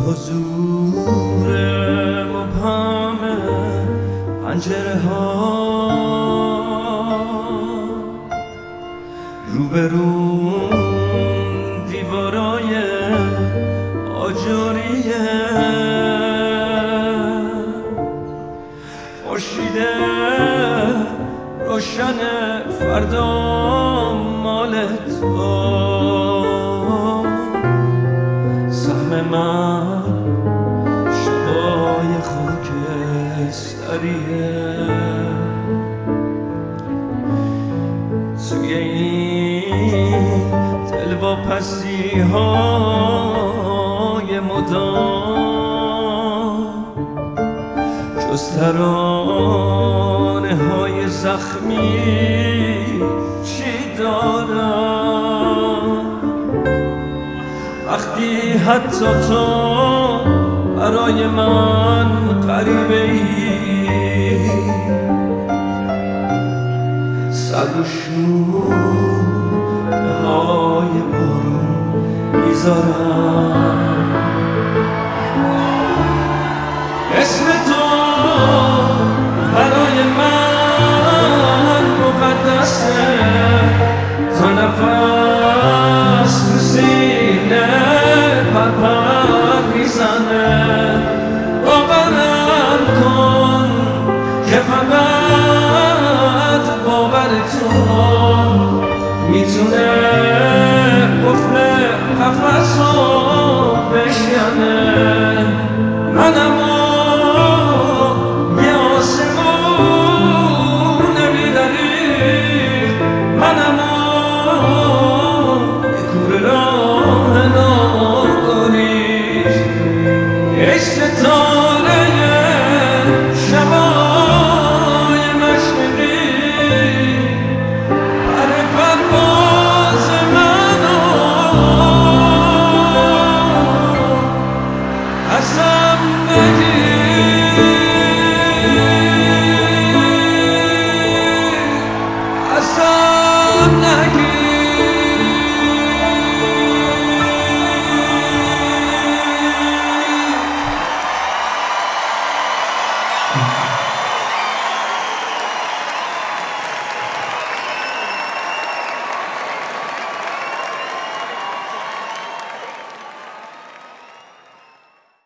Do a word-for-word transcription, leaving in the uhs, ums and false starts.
حضور مبهم پنجره ها روبرون دیوارای آجوریه خورشید روشن فردا مال تو سهم من شبای خاکستریه توی این دلواپسی های مدام جز ترانه های زخمی چی دارم وقتی حتی تو برای من غریبه ای سر و شونه های بارون میذارم اسم تو برای من مقدسه تا نفس تو سینه پرپر میزنه باورم کن که فقط باور تو میتونه